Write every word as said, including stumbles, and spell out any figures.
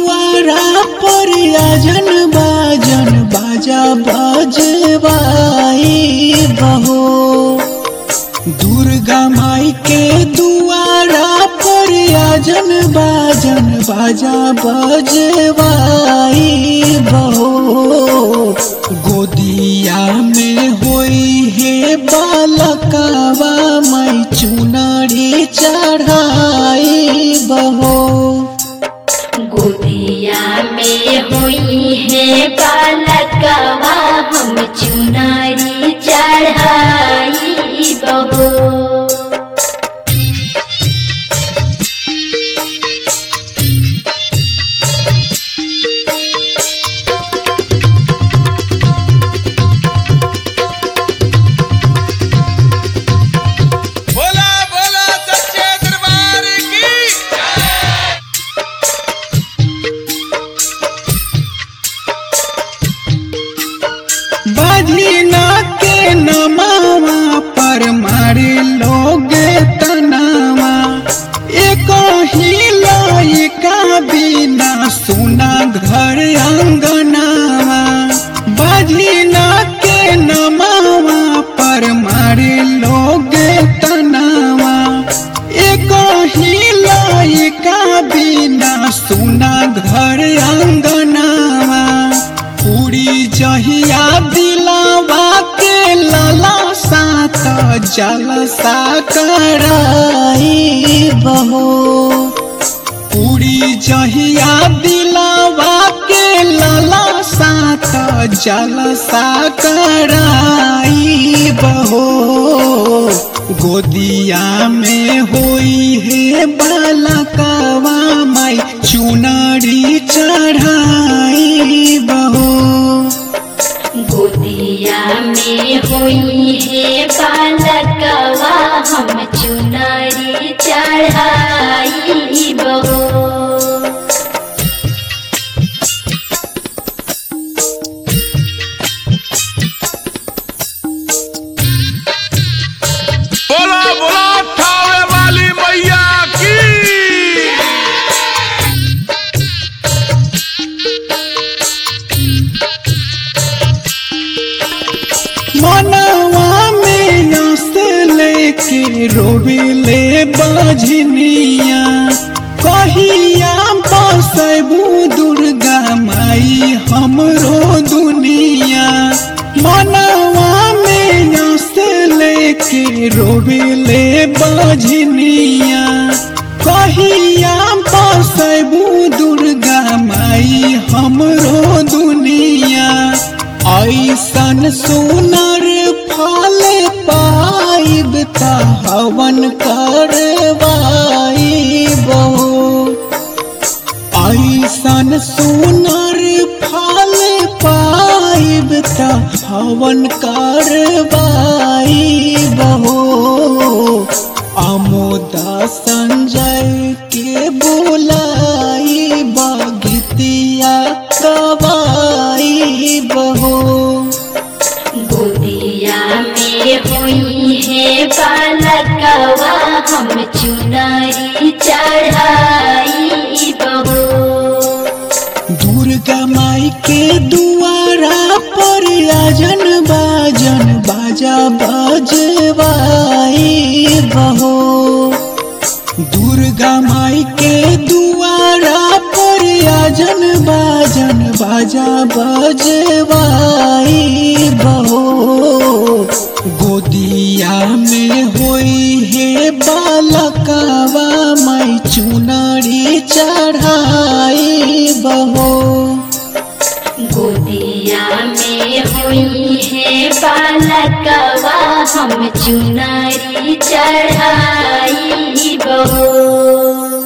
दुआरा पर आजन बाजन बाजा बजवाई बहो। दुर्गा माई के दुआरा पर आजन बाजन बाजा बजवाई बहो। गोदिया में होई है बालकावा माई चुनरी चढ़ाई बहो। गोदिया में होई है बालकवा हम चुनरी चढ़ाई बहो। बजना के नमावा पर मारे लोग तनावा। एक ही लइका बिना सुना घर अंगनावा। बजना के नमावा पर मारे लोग तनावा। एक ही लइका बिना सुना घर अंगनावा। पूरी जहिया दिलावा के लाला साथ जलसा कराई बहो। पूरी जहिया दिलावा के लाला साथ जलसा कराई बहो। गोदिया में होई है बालकवा माई चुनरी चढ़ाई बहो। गोदिया में होई है बालकवा हम चुनरी चढ़ाई बहो। बोला बोला ठावे वाली मैया की। मनवा में नस लेके रोबिले बजनिया। कहिया बसबू दुर्गा माई हमरो दुनिया। मनवा में नस लेके रोबिले बजनिया। कहिया बसबू दुर्गा माई हमरो दुनिया। ऐसन सुनर फल पाइब त हवन करवाई बहो। ऐसन सुनर फल पाइब त हवन करवाई बहो। अमोदा संजय के बुलाई बगितिया गवाई बहो। गोदिया में होई है बालकवा हम चुनरी चढ़ाई बहो। दुर्गा माई के दुआरा पर आजन बाजन बाजा बजवाई बहो। दुर्गा माई के दुआरा पर आजन बाजन बाजा बजवाई बहो। गोदिया में होई है बालकवा माई चुनरी चढ़ाई बहो। गोदिया में होई है बालकवा हम चुनरी चढ़ाई बहो।